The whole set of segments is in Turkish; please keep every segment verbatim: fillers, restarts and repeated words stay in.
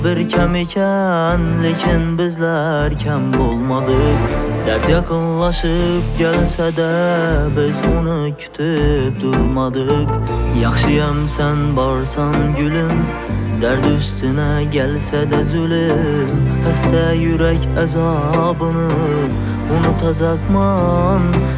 bir kam ekan, lekin bizler kam bo'lmadik. Dert yaqinlashib kelsa-da biz uni kutib durmadik. Yaxshiyam sen borsan gülüm, derd üstüne gelse de zulüm. Hasta yürek azabını unutacakman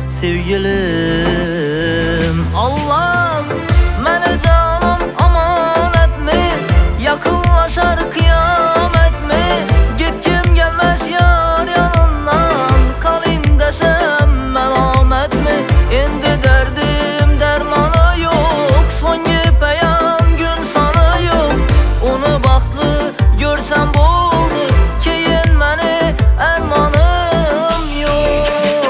sevgilim. Allah mene canım amanet mi? Yakınlaşar kıyamet mi? Gitkim gelmez yar yanından, kalayım desem melamet mi? Endi derdim dermanı yok, son peyan gün sana yok. Onu baktı görsem boldu, keyin meni ermanım yok.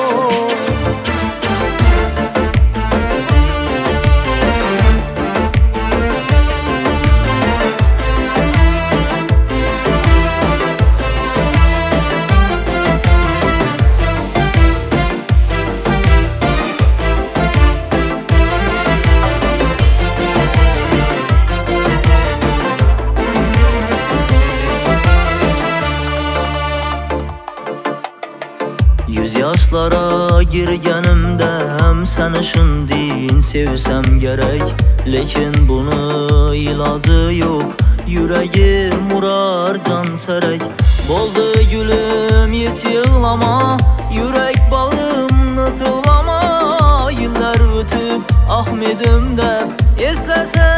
Yüz yaşlara girgenimde hem seni şundin sevsem gerek. Lekin bunu ilacı yok, yüreğim uğrar can serek. Boldu gülüm hiç yığlama, yürek bağrımını tığlama. Yıllar ötüp Ahmet'im de eslasem